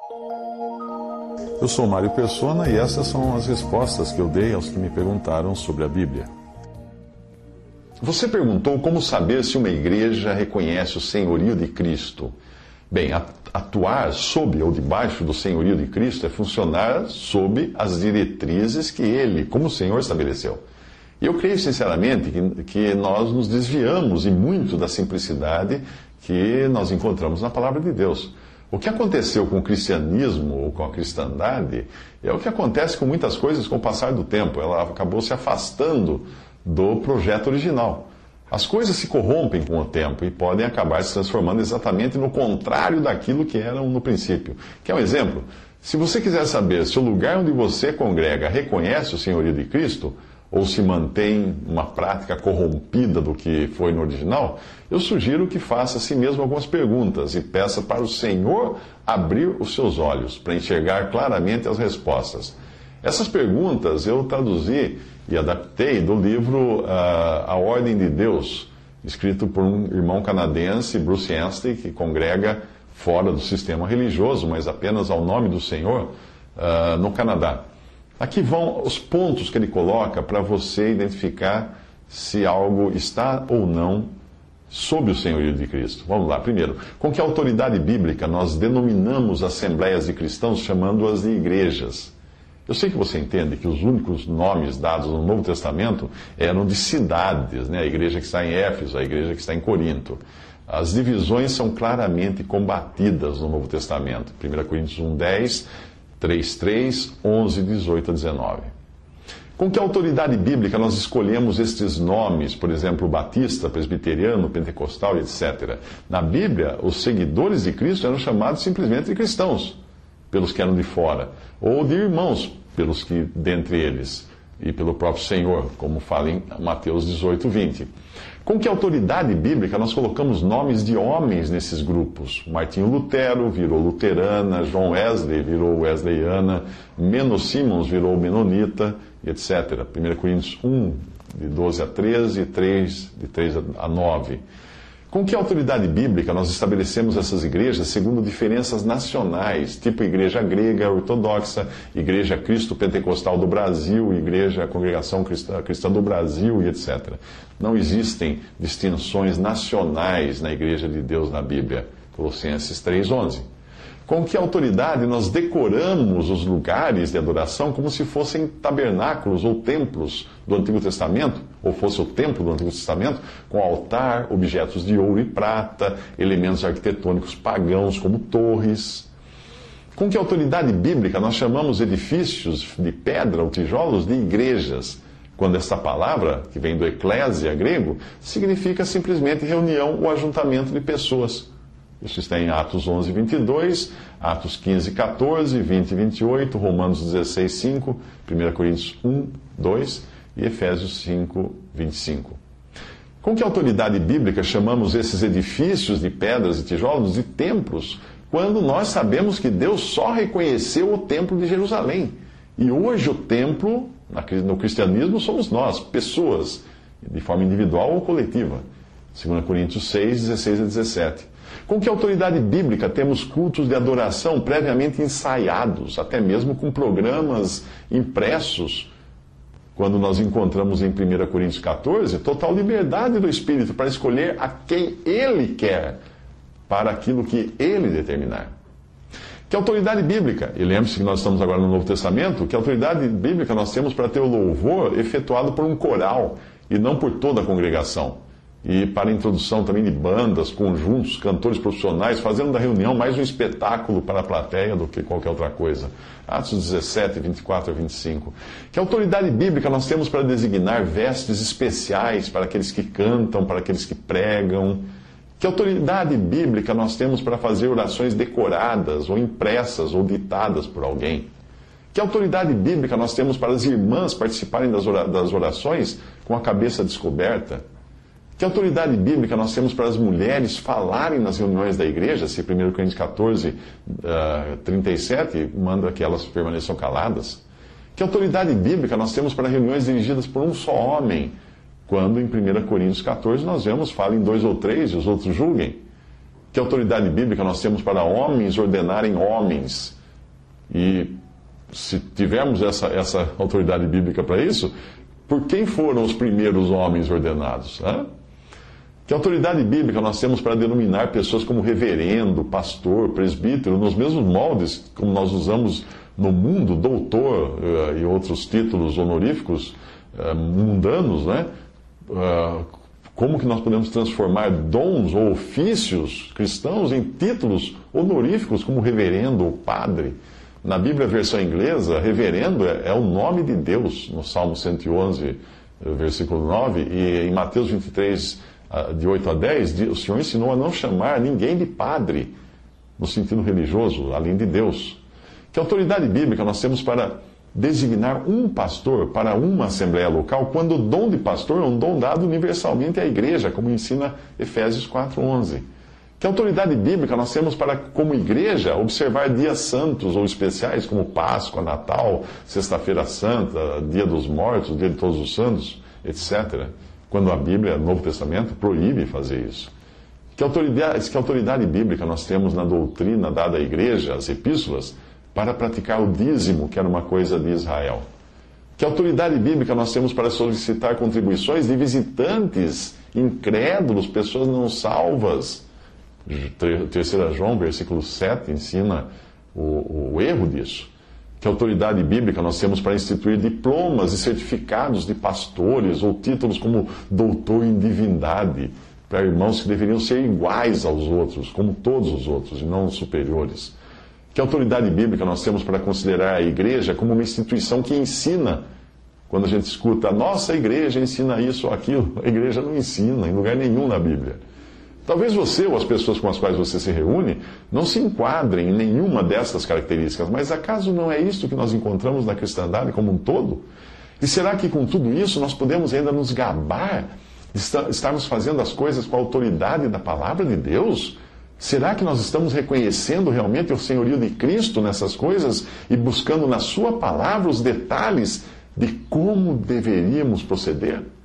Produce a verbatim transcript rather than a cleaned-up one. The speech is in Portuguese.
Eu sou Mário Persona e essas são as respostas que eu dei aos que me perguntaram sobre a Bíblia. Você perguntou como saber se uma igreja reconhece o senhorio de Cristo. Bem, atuar sob ou debaixo do senhorio de Cristo é funcionar sob as diretrizes que Ele, como Senhor, estabeleceu. E eu creio sinceramente que, que nós nos desviamos e muito da simplicidade que nós encontramos na Palavra de Deus. O que aconteceu com o cristianismo ou com a cristandade é o que acontece com muitas coisas com o passar do tempo. Ela acabou se afastando do projeto original. As coisas se corrompem com o tempo e podem acabar se transformando exatamente no contrário daquilo que eram no princípio. Quer um exemplo? Se você quiser saber se o lugar onde você congrega reconhece o senhorio de Cristo, ou se mantém uma prática corrompida do que foi no original, eu sugiro que faça a si mesmo algumas perguntas e peça para o Senhor abrir os seus olhos para enxergar claramente as respostas. Essas perguntas eu traduzi e adaptei do livro uh, A Ordem de Deus, escrito por um irmão canadense, Bruce Anstey, que congrega fora do sistema religioso, mas apenas ao nome do Senhor, uh, no Canadá. Aqui vão os pontos que ele coloca para você identificar se algo está ou não sob o senhorio de Cristo. Vamos lá. Primeiro, com que autoridade bíblica nós denominamos assembleias de cristãos chamando-as de igrejas? Eu sei que você entende que os únicos nomes dados no Novo Testamento eram de cidades, né? A igreja que está em Éfeso, a igreja que está em Corinto. As divisões são claramente combatidas no Novo Testamento. primeira Coríntios um, dez, três, três, onze, dezoito a dezenove. Com que autoridade bíblica nós escolhemos estes nomes, por exemplo, batista, presbiteriano, pentecostal, etcétera? Na Bíblia, os seguidores de Cristo eram chamados simplesmente de cristãos, pelos que eram de fora, ou de irmãos, pelos que dentre eles, e pelo próprio Senhor, como fala em Mateus dezoito, vinte. Com que autoridade bíblica nós colocamos nomes de homens nesses grupos? Martinho Lutero virou luterana, John Wesley virou wesleyana, Menno Simons virou menonita, etcétera. primeira Coríntios um, de doze a treze, e três, de três a nove. Com que autoridade bíblica nós estabelecemos essas igrejas segundo diferenças nacionais, tipo Igreja Grega Ortodoxa, Igreja Cristo Pentecostal do Brasil, Igreja Congregação Cristã, Cristã do Brasil e etcétera. Não existem distinções nacionais na Igreja de Deus na Bíblia. Colossenses três, onze. Com que autoridade nós decoramos os lugares de adoração como se fossem tabernáculos ou templos do Antigo Testamento, ou fosse o templo do Antigo Testamento, com altar, objetos de ouro e prata, elementos arquitetônicos pagãos como torres? Com que autoridade bíblica nós chamamos edifícios de pedra ou tijolos de igrejas, quando esta palavra, que vem do eclésia grego, significa simplesmente reunião ou ajuntamento de pessoas? Isso está em Atos onze, vinte e dois, Atos quinze, quatorze, vinte e vinte e oito, Romanos dezesseis, cinco, primeira Coríntios um, dois e Efésios cinco, vinte e cinco. Com que autoridade bíblica chamamos esses edifícios de pedras e tijolos de templos, quando nós sabemos que Deus só reconheceu o templo de Jerusalém? E hoje o templo, no cristianismo, somos nós, pessoas, de forma individual ou coletiva. segunda Coríntios seis, dezesseis a dezessete. Com que autoridade bíblica temos cultos de adoração previamente ensaiados, até mesmo com programas impressos, quando nós encontramos em primeira Coríntios quatorze, total liberdade do Espírito para escolher a quem Ele quer, para aquilo que Ele determinar. Que autoridade bíblica, e lembre-se que nós estamos agora no Novo Testamento, que autoridade bíblica nós temos para ter o louvor efetuado por um coral e não por toda a congregação. E para a introdução também de bandas, conjuntos, cantores profissionais, fazendo da reunião mais um espetáculo para a plateia do que qualquer outra coisa. Atos dezessete, vinte e quatro a vinte e cinco. Que autoridade bíblica nós temos para designar vestes especiais para aqueles que cantam, para aqueles que pregam? Que autoridade bíblica nós temos para fazer orações decoradas, ou impressas, ou ditadas por alguém? Que autoridade bíblica nós temos para as irmãs participarem das orações com a cabeça descoberta? Que autoridade bíblica nós temos para as mulheres falarem nas reuniões da igreja, se primeira Coríntios quatorze, trinta e sete manda que elas permaneçam caladas? Que autoridade bíblica nós temos para reuniões dirigidas por um só homem, quando em primeira Coríntios quatorze nós vemos, falem dois ou três e os outros julguem? Que autoridade bíblica nós temos para homens ordenarem homens, E se tivermos essa, essa autoridade bíblica para isso, por quem foram os primeiros homens ordenados? Né? Que autoridade bíblica nós temos para denominar pessoas como reverendo, pastor, presbítero, nos mesmos moldes como nós usamos no mundo, doutor uh, e outros títulos honoríficos uh, mundanos, né? Uh, como que nós podemos transformar dons ou ofícios cristãos em títulos honoríficos como reverendo ou padre? Na Bíblia, versão inglesa, reverendo é, é o nome de Deus, no Salmo cento e onze, versículo nove, e em Mateus vinte e três, de oito a dez, o Senhor ensinou a não chamar ninguém de padre, no sentido religioso, além de Deus. Que autoridade bíblica nós temos para designar um pastor para uma assembleia local, quando o dom de pastor é um dom dado universalmente à igreja, como ensina Efésios quatro, onze. Que autoridade bíblica nós temos para, como igreja, observar dias santos ou especiais, como Páscoa, Natal, Sexta-feira Santa, Dia dos Mortos, Dia de Todos os Santos, etcétera, quando a Bíblia, no Novo Testamento, proíbe fazer isso. Que autoridade, que autoridade bíblica nós temos na doutrina dada à igreja, as epístolas, para praticar o dízimo, que era uma coisa de Israel. Que autoridade bíblica nós temos para solicitar contribuições de visitantes incrédulos, pessoas não salvas. terceira João, versículo sete, ensina o, o erro disso. Que autoridade bíblica nós temos para instituir diplomas e certificados de pastores ou títulos como doutor em divindade, para irmãos que deveriam ser iguais aos outros, como todos os outros, e não superiores. Que autoridade bíblica nós temos para considerar a igreja como uma instituição que ensina. Quando a gente escuta, a nossa igreja ensina isso ou aquilo, a igreja não ensina em lugar nenhum na Bíblia. Talvez você ou as pessoas com as quais você se reúne não se enquadrem em nenhuma dessas características, mas acaso não é isso que nós encontramos na cristandade como um todo? E será que com tudo isso nós podemos ainda nos gabar de estarmos fazendo as coisas com a autoridade da palavra de Deus? Será que nós estamos reconhecendo realmente o senhorio de Cristo nessas coisas e buscando na sua palavra os detalhes de como deveríamos proceder?